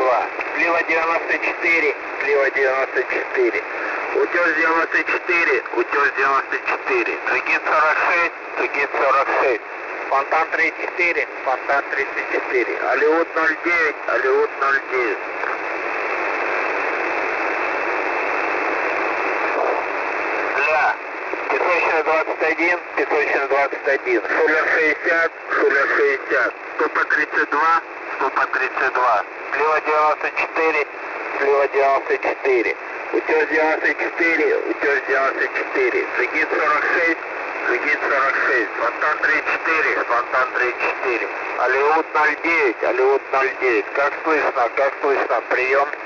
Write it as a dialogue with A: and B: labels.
A: 92. Слива 94, слива 94. Утес 94, утес 94. Загид 46, загид 46. Фонтан 34, фонтан 34. Алиут 09, Алиут 09. Для песочная 21, песочная 21. Шулер 60, шулер 60. Ступа 32, ступа 32. Слива 94, слива 94. Утес 94, утес 94. Загид 46, загид 46. Фонтан 34, фонтан 34. Алиут 09, Алиут 09. Как слышно, прием.